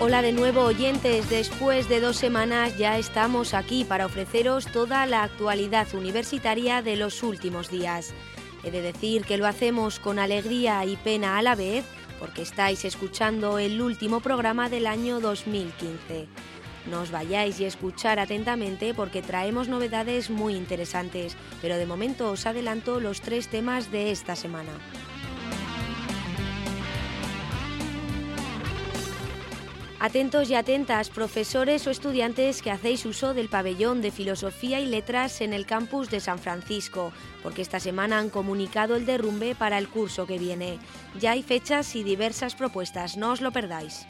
Hola de nuevo, oyentes. Después de 2 semanas ya estamos aquí para ofreceros toda la actualidad universitaria de los últimos días. He de decir que lo hacemos con alegría y pena a la vez, porque estáis escuchando el último programa del año 2015. No os vayáis y escuchar atentamente porque traemos novedades muy interesantes, pero de momento os adelanto los 3 temas de esta semana. Atentos y atentas, profesores o estudiantes que hacéis uso del pabellón de Filosofía y Letras en el campus de San Francisco, porque esta semana han comunicado el derrumbe para el curso que viene. Ya hay fechas y diversas propuestas, no os lo perdáis.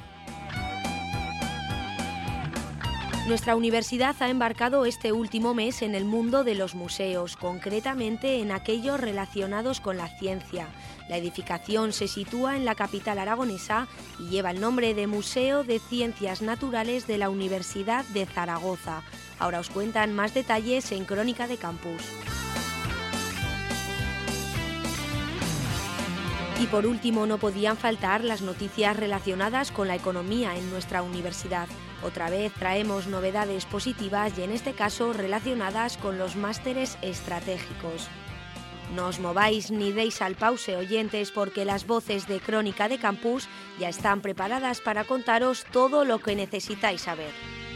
Nuestra universidad ha embarcado este último mes en el mundo de los museos, concretamente en aquellos relacionados con la ciencia. La edificación se sitúa en la capital aragonesa y lleva el nombre de Museo de Ciencias Naturales de la Universidad de Zaragoza. Ahora os cuentan más detalles en Crónica de Campus. Y por último, no podían faltar las noticias relacionadas con la economía en nuestra universidad. Otra vez traemos novedades positivas y en este caso relacionadas con los másteres estratégicos. No os mováis ni deis al pause, oyentes, porque las voces de Crónica de Campus ya están preparadas para contaros todo lo que necesitáis saber.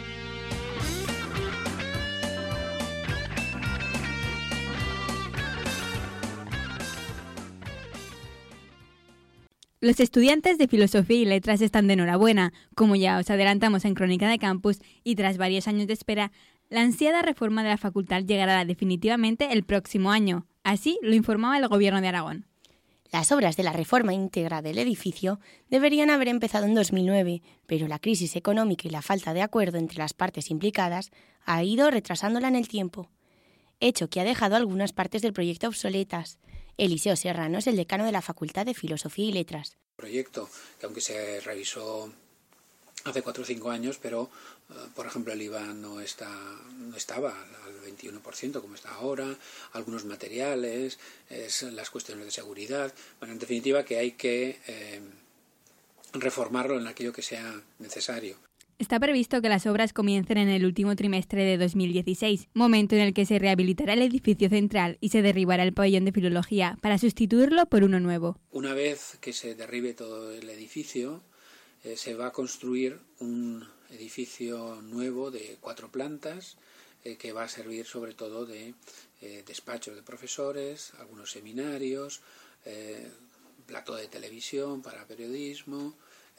Los estudiantes de Filosofía y Letras están de enhorabuena. Como ya os adelantamos en Crónica de Campus y tras varios años de espera, la ansiada reforma de la facultad llegará definitivamente el próximo año. Así lo informaba el Gobierno de Aragón. Las obras de la reforma íntegra del edificio deberían haber empezado en 2009, pero la crisis económica y la falta de acuerdo entre las partes implicadas ha ido retrasándola en el tiempo, hecho que ha dejado algunas partes del proyecto obsoletas. Eliseo Serrano es el decano de la Facultad de Filosofía y Letras. Proyecto que aunque se revisó hace 4 o 5 años, pero por ejemplo el IVA no estaba al 21% como está ahora, algunos materiales, las cuestiones de seguridad. Bueno, en definitiva que hay que reformarlo en aquello que sea necesario. Está previsto que las obras comiencen en el último trimestre de 2016, momento en el que se rehabilitará el edificio central y se derribará el pabellón de Filología para sustituirlo por uno nuevo. Una vez que se derribe todo el edificio, se va a construir un edificio nuevo de 4 plantas que va a servir sobre todo de despachos de profesores, algunos seminarios, plató de televisión para periodismo,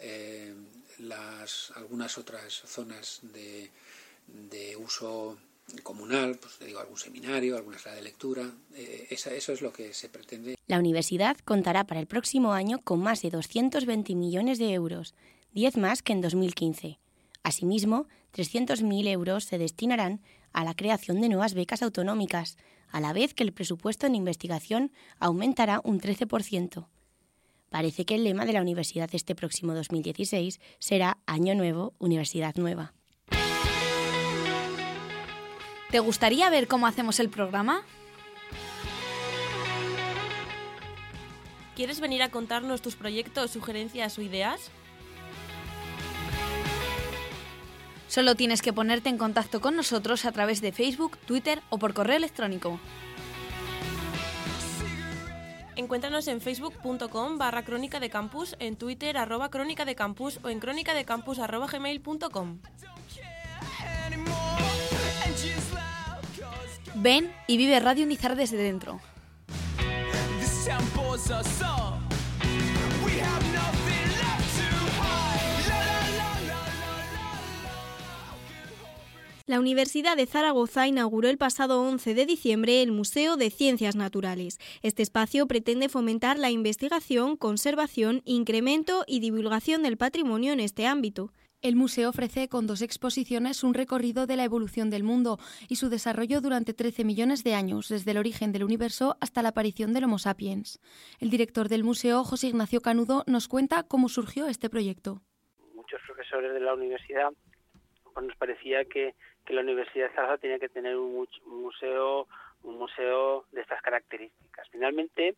algunas otras zonas de uso comunal, pues te digo, algún seminario, alguna sala de lectura. Eso es lo que se pretende. La universidad contará para el próximo año con más de 220 millones de euros, 10 más que en 2015. Asimismo, 300.000 euros se destinarán a la creación de nuevas becas autonómicas, a la vez que el presupuesto en investigación aumentará un 13%. Parece que el lema de la universidad este próximo 2016 será Año Nuevo, Universidad Nueva. ¿Te gustaría ver cómo hacemos el programa? ¿Quieres venir a contarnos tus proyectos, sugerencias o ideas? Solo tienes que ponerte en contacto con nosotros a través de Facebook, Twitter o por correo electrónico. Encuéntranos en facebook.com/Crónica de Campus, en Twitter @Crónica de Campus o en cronicadecampus@gmail.com. Ven y vive Radio Nizar desde dentro. La Universidad de Zaragoza inauguró el pasado 11 de diciembre el Museo de Ciencias Naturales. Este espacio pretende fomentar la investigación, conservación, incremento y divulgación del patrimonio en este ámbito. El museo ofrece con 2 exposiciones un recorrido de la evolución del mundo y su desarrollo durante 13 millones de años, desde el origen del universo hasta la aparición del Homo sapiens. El director del museo, José Ignacio Canudo, nos cuenta cómo surgió este proyecto. Muchos profesores de la universidad nos parecía que la Universidad de Zaragoza tenía que tener un museo de estas características. Finalmente,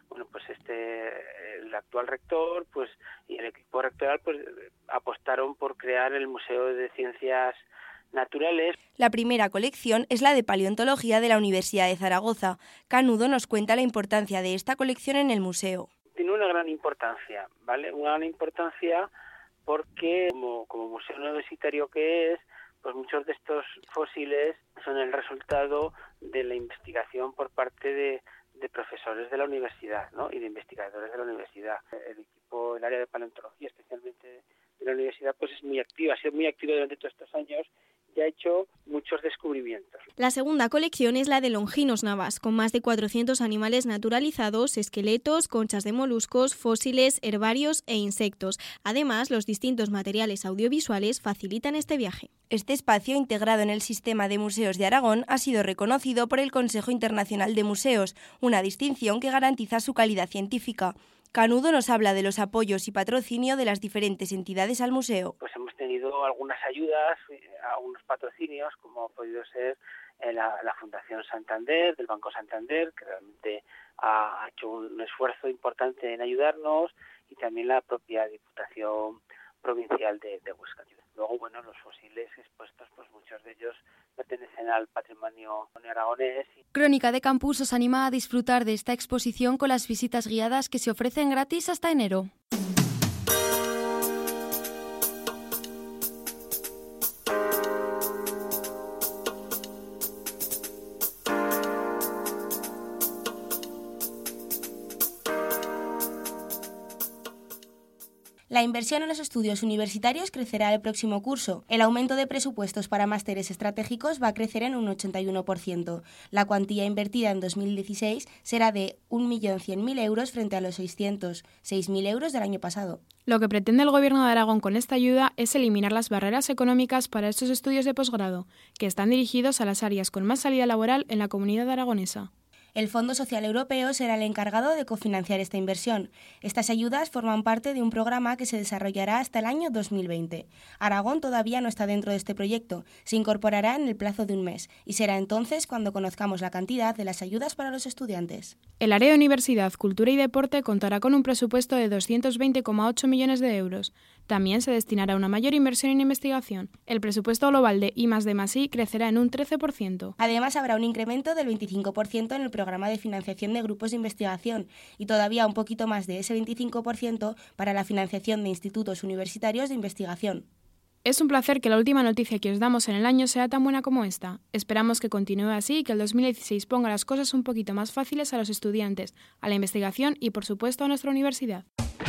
bueno, pues el actual rector, pues, y el equipo rectoral, pues, apostaron por crear el Museo de Ciencias Naturales. La primera colección es la de paleontología de la Universidad de Zaragoza. Canudo nos cuenta la importancia de esta colección en el museo. Tiene una gran importancia, ¿vale? Una gran importancia porque como museo universitario que es, pues muchos de estos fósiles son el resultado de la investigación por parte de profesores de la universidad, ¿no? Y de investigadores de la universidad. El área de paleontología, especialmente de la universidad, pues es muy activa, ha sido muy activa durante todos estos años y ha hecho muchos descubrimientos. La segunda colección es la de Longinos Navas, con más de 400 animales naturalizados, esqueletos, conchas de moluscos, fósiles, herbarios e insectos. Además, los distintos materiales audiovisuales facilitan este viaje. Este espacio, integrado en el Sistema de Museos de Aragón, ha sido reconocido por el Consejo Internacional de Museos, una distinción que garantiza su calidad científica. Canudo nos habla de los apoyos y patrocinio de las diferentes entidades al museo. Pues hemos tenido algunas ayudas, algunos patrocinios, como ha podido ser la Fundación Santander, del Banco Santander, que realmente ha hecho un esfuerzo importante en ayudarnos, y también la propia Diputación Provincial de Huesca. Luego, bueno, los fósiles expuestos, pues muchos de ellos pertenecen al patrimonio aragonés. Crónica de Campus os anima a disfrutar de esta exposición con las visitas guiadas que se ofrecen gratis hasta enero. La inversión en los estudios universitarios crecerá el próximo curso. El aumento de presupuestos para másteres estratégicos va a crecer en un 81%. La cuantía invertida en 2016 será de 1.100.000 euros frente a los 606.000 euros del año pasado. Lo que pretende el Gobierno de Aragón con esta ayuda es eliminar las barreras económicas para estos estudios de posgrado, que están dirigidos a las áreas con más salida laboral en la comunidad aragonesa. El Fondo Social Europeo será el encargado de cofinanciar esta inversión. Estas ayudas forman parte de un programa que se desarrollará hasta el año 2020. Aragón todavía no está dentro de este proyecto. Se incorporará en el plazo de un mes y será entonces cuando conozcamos la cantidad de las ayudas para los estudiantes. El área de Universidad, Cultura y Deporte contará con un presupuesto de 220,8 millones de euros. También se destinará una mayor inversión en investigación. El presupuesto global de I+D+I crecerá en un 13%. Además, habrá un incremento del 25% en el programa de financiación de grupos de investigación y todavía un poquito más de ese 25% para la financiación de institutos universitarios de investigación. Es un placer que la última noticia que os damos en el año sea tan buena como esta. Esperamos que continúe así y que el 2016 ponga las cosas un poquito más fáciles a los estudiantes, a la investigación y, por supuesto, a nuestra universidad.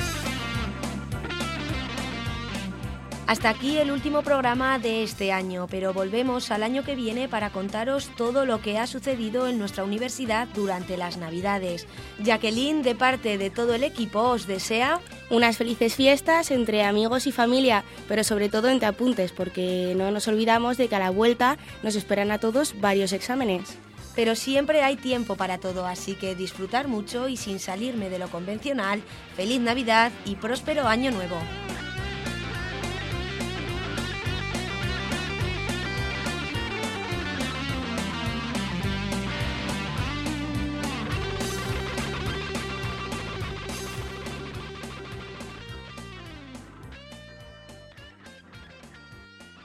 Hasta aquí el último programa de este año, pero volvemos al año que viene para contaros todo lo que ha sucedido en nuestra universidad durante las Navidades. Jacqueline, de parte de todo el equipo, os desea unas felices fiestas entre amigos y familia, pero sobre todo entre apuntes, porque no nos olvidamos de que a la vuelta nos esperan a todos varios exámenes. Pero siempre hay tiempo para todo, así que disfrutar mucho y sin salirme de lo convencional, feliz Navidad y próspero Año Nuevo.